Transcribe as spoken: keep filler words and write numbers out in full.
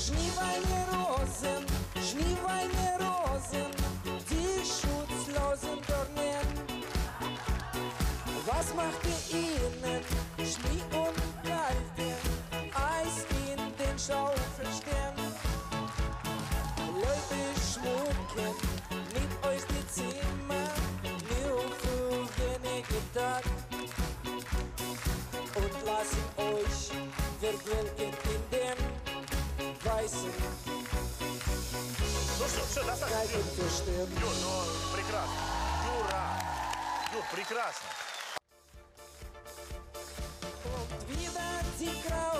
Schneeweiße Rosen, schneeweiße Rosen, die schutzlosen Dornen. Was macht ihr ihnen? Schnee und kalte Eis in den Schaufelstern. Leute schmucken mit euch die Zimmer, nur für wenige Tage. Und lassen euch verwelken in den weißen Ну все, все, достаточно. Galgenverstern. Юр, ну прекрасно. Юра, Юр, прекрасно. Und wieder die Grau